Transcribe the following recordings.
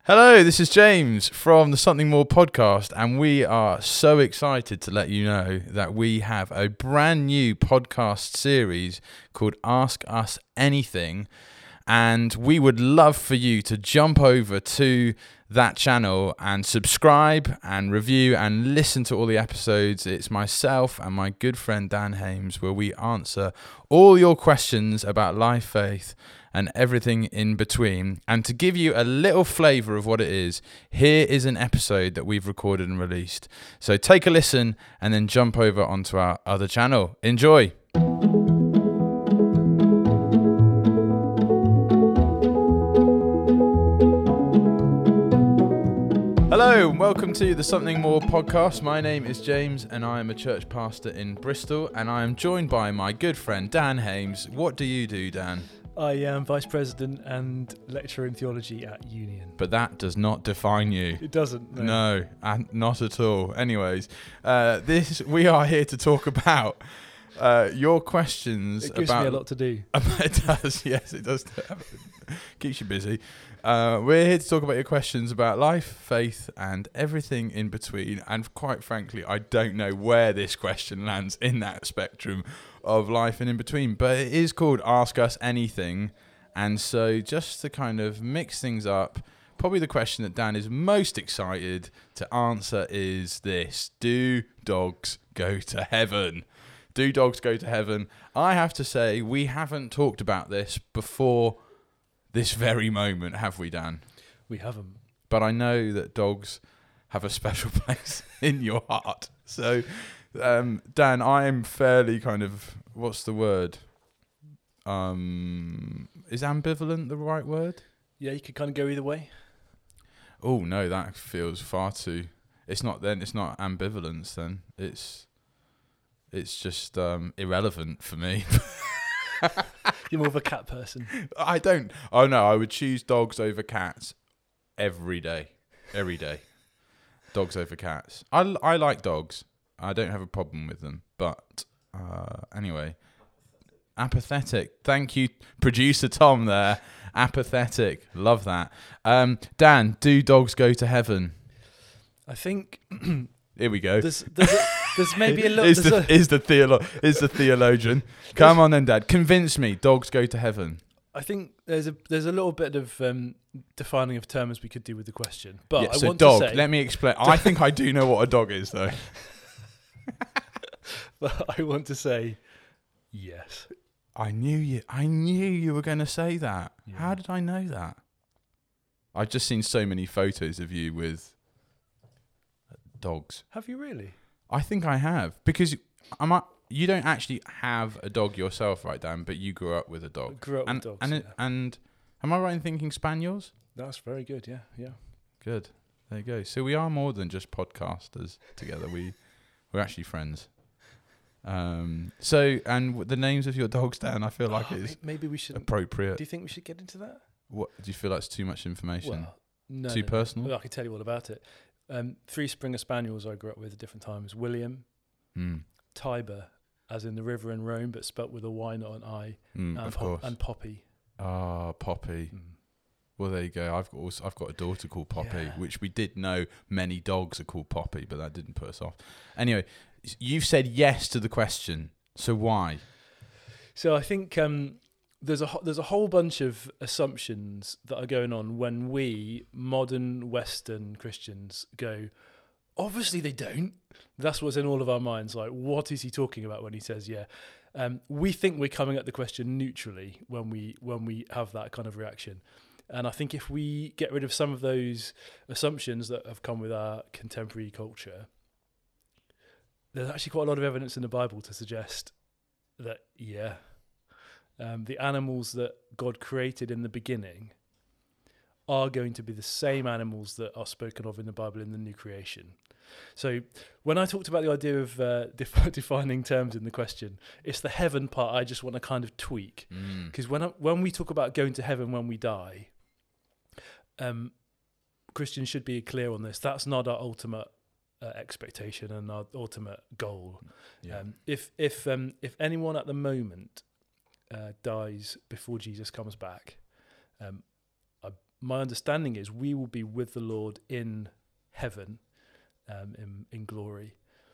Hello, this is James from the Something More podcast, and we are so excited to let you know that we have a brand new podcast series called Ask Us Anything, and we would love for you to jump over to that channel and subscribe and review and listen to all the episodes. It's myself and my good friend Dan Hames, where we answer all your questions about life, faith, and everything in between. And to give you a little flavour of what it is, here is an episode that we've recorded and released. So take a listen and then jump over onto our other channel. Enjoy. Hello and welcome to the Something More podcast. My name is James and I am a church pastor in Bristol, and I am joined by my good friend Dan Hames. What do you do, Dan? I am Vice President and Lecturer in Theology at Union. But that does not define you. It doesn't. No, and not at all. Anyways, we are here to talk about your questions. It gives me a lot to do. It does, yes, it does. Keeps you busy. We're here to talk about your questions about life, faith, and everything in between. And quite frankly, I don't know where this question lands in that spectrum of life and in between, but it is called Ask Us Anything. And so just to kind of mix things up, probably the question that Dan is most excited to answer is this: do dogs go to heaven? Do dogs go to heaven? I have to say, we haven't talked about this before this very moment, have we, Dan? We haven't. But I know that dogs have a special place in your heart. So, Dan, I am fairly kind of, what's the word? Is ambivalent the right word? Yeah, you could kind of go either way. Oh, no, that feels far too... It's not ambivalence then. It's just irrelevant for me. You're more of a cat person. I don't. Oh no, I would choose dogs over cats every day. Every day, dogs over cats. I like dogs. I don't have a problem with them. But anyway, apathetic. Thank you, producer Tom. There, apathetic. Love that. Dan, do dogs go to heaven? I think. Here we go. There's maybe a little... Is the theologian. Come on then, Dad. Convince me. Dogs go to heaven. I think there's a little bit of defining of terms we could do with the question. But yeah, I so want dog, to say... let me explain. I think I do know what a dog is, though. But I want to say yes. I knew you were going to say that. Yeah. How did I know that? I've just seen so many photos of you with dogs. Have you really? I think I have, because you don't actually have a dog yourself, right, Dan? But you grew up with a dog. I grew up with dogs. And am I right in thinking spaniels? That's very good. Yeah. Good. There you go. So we are more than just podcasters together. We're actually friends. So, and the names of your dogs, Dan, I feel like it's maybe we should appropriate. Do you think we should get into that? What do you feel like it's too much information? Well, no, too personal. Well, I can tell you all about it. 3 Springer Spaniels I grew up with at different times. William, Tiber, as in the river in Rome, but spelt with a Y, not an I. Of course. And Poppy. Ah, Poppy. Well, there you go. I've got a daughter called Poppy, which we did know many dogs are called Poppy, but that didn't put us off. Anyway, you've said yes to the question. So why? So I think there's a whole bunch of assumptions that are going on when we modern Western Christians go, obviously they don't. That's what's in all of our minds. Like, what is he talking about when he says yeah? We think we're coming at the question neutrally when we have that kind of reaction. And I think if we get rid of some of those assumptions that have come with our contemporary culture, there's actually quite a lot of evidence in the Bible to suggest that the animals that God created in the beginning are going to be the same animals that are spoken of in the Bible in the new creation. So when I talked about the idea of defining terms in the question, it's the heaven part I just want to kind of tweak. Because when we talk about going to heaven when we die, Christians should be clear on this. That's not our ultimate expectation and our ultimate goal. Yeah. If anyone at the moment dies before Jesus comes back, my understanding is we will be with the Lord in heaven, in glory.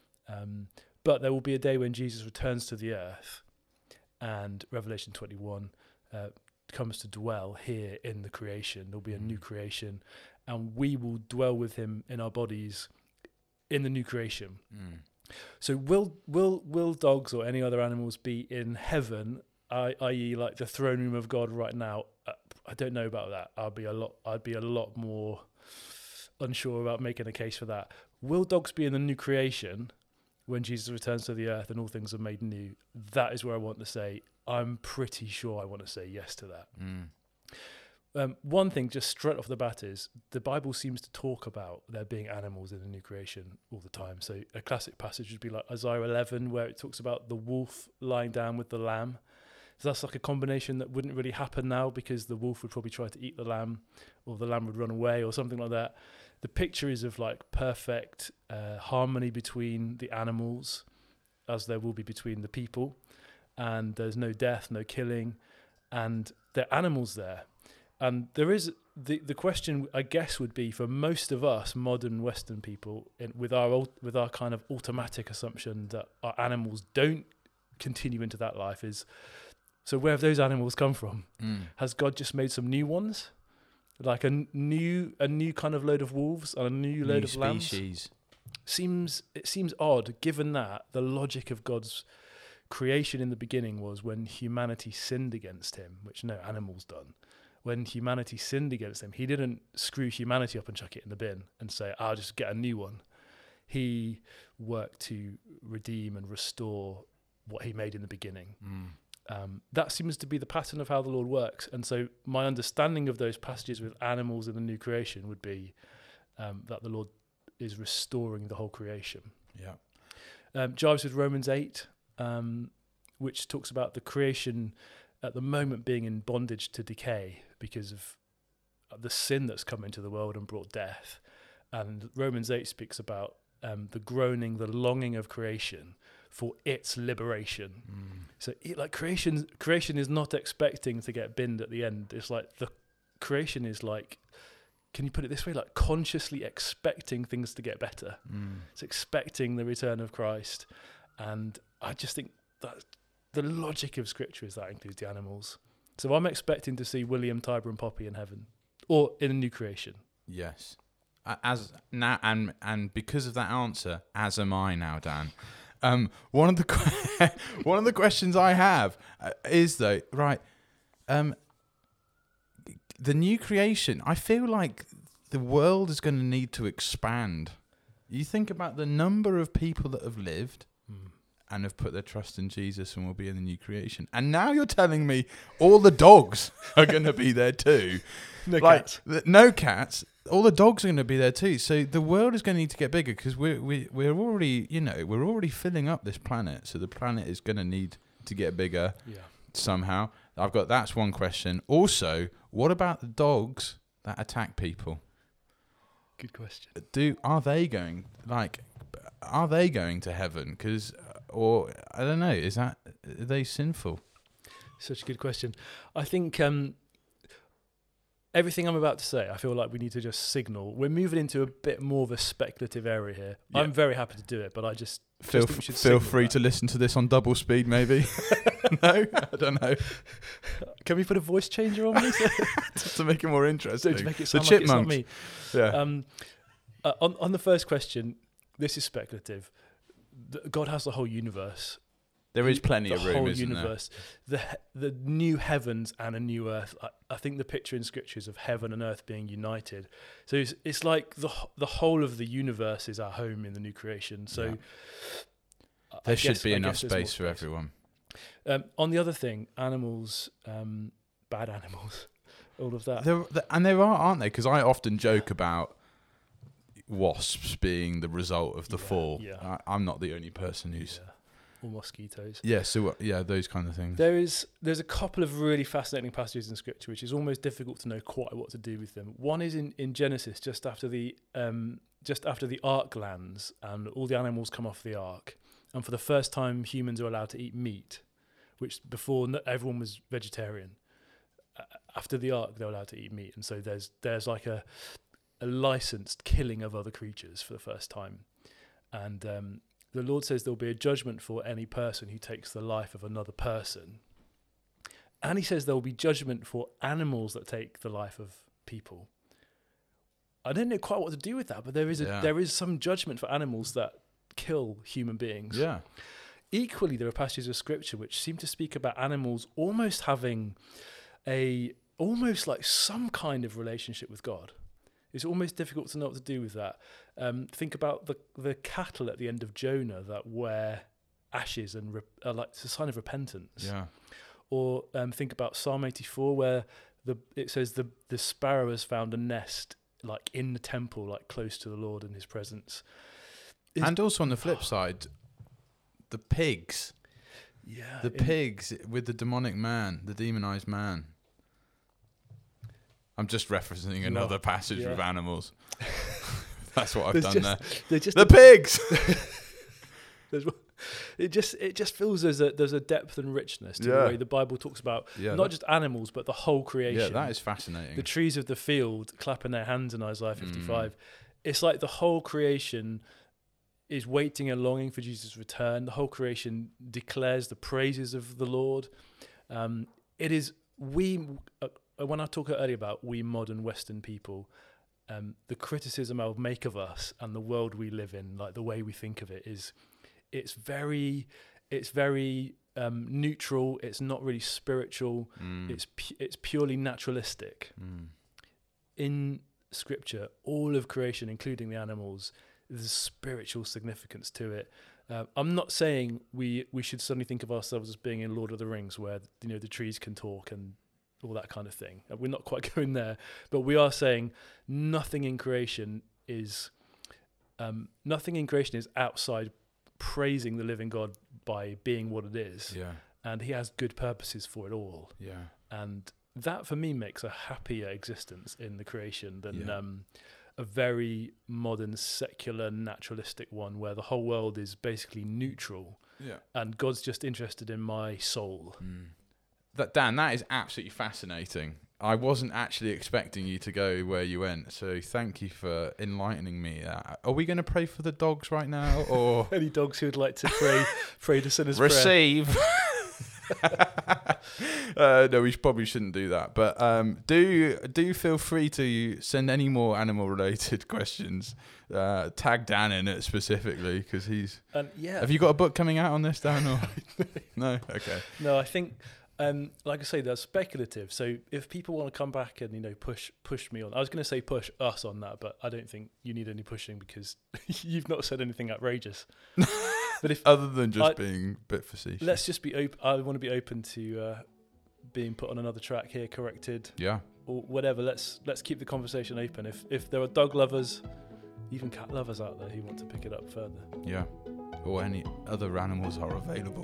But there will be a day when Jesus returns to the earth, and Revelation 21 comes to dwell here in the creation. There'll be a new creation, and we will dwell with him in our bodies in the new creation. So will dogs or any other animals be in heaven, i.e. like the throne room of God right now? I don't know about that. I'd be a lot more unsure about making a case for that. Will dogs be in the new creation when Jesus returns to the earth and all things are made new? That is where I want to say, I'm pretty sure I want to say yes to that. One thing just straight off the bat is the Bible seems to talk about there being animals in the new creation all the time. So a classic passage would be like Isaiah 11, where it talks about the wolf lying down with the lamb. So that's like a combination that wouldn't really happen now, because the wolf would probably try to eat the lamb, or the lamb would run away or something like that. The picture is of like perfect harmony between the animals, as there will be between the people, and there's no death, no killing, and there are animals there. And there is the question, I guess, would be for most of us modern Western people, with our kind of automatic assumption that our animals don't continue into that life, is, so where have those animals come from? Has God just made some new ones, like a new kind of load of wolves and a new load of lambs? Species. It seems odd, given that the logic of God's creation in the beginning was when humanity sinned against him, which no animal's done. When humanity sinned against him, he didn't screw humanity up and chuck it in the bin and say, I'll just get a new one. He worked to redeem and restore what he made in the beginning. That seems to be the pattern of how the Lord works. And so my understanding of those passages with animals in the new creation would be that the Lord is restoring the whole creation. Jives with Romans 8, which talks about the creation at the moment being in bondage to decay because of the sin that's come into the world and brought death. And Romans 8 speaks about the groaning, the longing of creation for its liberation. So creation is not expecting to get binned at the end. It's like the creation is like, can you put it this way, like consciously expecting things to get better. It's expecting the return of Christ. And I just think that the logic of Scripture is that includes the animals. So I'm expecting to see William, Tiber and Poppy in heaven, or in a new creation. Yes. As now, and because of that answer, as am I now, Dan. One of the questions I have is though, right? The new creation. I feel like the world is going to need to expand. You think about the number of people that have lived and have put their trust in Jesus and will be in the new creation. And now you're telling me all the dogs are going to be there too. Cats. No cats. All the dogs are going to be there too. So the world is going to need to get bigger because we're already filling up this planet. So the planet is going to need to get bigger somehow. That's one question. Also, what about the dogs that attack people? Good question. Are they going to heaven? Or I don't know. Are they sinful? Such a good question. I think everything I'm about to say, I feel like we need to just signal. We're moving into a bit more of a speculative area here. Yeah. I'm very happy to do it, but I just feel free to listen to this on double speed, maybe. No, I don't know. Can we put a voice changer on me? Just to make it more interesting. To make it sound like it's not me. Yeah. On the first question, this is speculative. God has the whole universe. There is plenty of room, the whole isn't universe, there? The new heavens and a new earth. I think the picture in Scripture is of heaven and earth being united. So it's like the whole of the universe is our home in the new creation. So there should be enough space for everyone. On the other thing, animals, bad animals, all of that. There are, aren't they? Because I often joke about wasps being the result of the fall. Yeah. I'm not the only person who's... Or mosquitoes. Yeah, so those kind of things. There's a couple of really fascinating passages in Scripture which is almost difficult to know quite what to do with them. One is in Genesis, just after the ark lands and all the animals come off the ark, and for the first time humans are allowed to eat meat, which before everyone was vegetarian. after the ark, they're allowed to eat meat, and so there's like a licensed killing of other creatures for the first time, and the Lord says there'll be a judgment for any person who takes the life of another person, and He says there will be judgment for animals that take the life of people. I don't know quite what to do with that, but there is some judgment for animals that kill human beings. Yeah. Equally, there are passages of scripture which seem to speak about animals almost having almost like some kind of relationship with God. It's almost difficult to know what to do with that. Think about the cattle at the end of Jonah that wear ashes and are like it's a sign of repentance. Yeah. Or think about Psalm 84 where it says the sparrow has found a nest like in the temple, like close to the Lord in His presence. And also on the flip side, the pigs. Yeah. The pigs with the demonic man, the demonized man. I'm just referencing another passage with animals. That's what I've done there. The pigs! It just feels there's a depth and richness to the way the Bible talks about not just animals, but the whole creation. Yeah, that is fascinating. The trees of the field clapping their hands in Isaiah 55. It's like the whole creation is waiting and longing for Jesus' return. The whole creation declares the praises of the Lord. It is when I talked earlier about we modern Western people, the criticism I'll make of us and the world we live in, like the way we think of it, is it's very neutral. It's not really spiritual. It's purely naturalistic. In Scripture, all of creation, including the animals, there's spiritual significance to it. I'm not saying we should suddenly think of ourselves as being in Lord of the Rings, where the trees can talk and all that kind of thing. We're not quite going there, but we are saying nothing in creation is outside praising the living God by being what it is. Yeah. And He has good purposes for it all. Yeah. And that for me makes a happier existence in the creation than a very modern, secular, naturalistic one where the whole world is basically neutral. Yeah. And God's just interested in my soul. Dan, that is absolutely fascinating. I wasn't actually expecting you to go where you went, so thank you for enlightening me. Are we going to pray for the dogs right now, or any dogs who would like to pray the sinner's receive? No, we probably shouldn't do that. But do feel free to send any more animal-related questions. Tag Dan in it specifically because he's. Have you got a book coming out on this, Dan? Or? No. Okay. No, I think. Like I say, they're speculative. So if people want to come back and push me on, I was going to say push us on that, but I don't think you need any pushing because you've not said anything outrageous. But if other than just being a bit facetious, let's just be open. I want to be open to being put on another track here, corrected, or whatever. Let's keep the conversation open. If there are dog lovers, even cat lovers out there who want to pick it up further, or any other animals are available.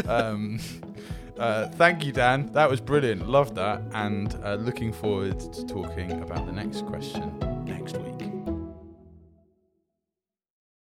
Thank you, Dan. That was brilliant. Loved that. And looking forward to talking about the next question next week.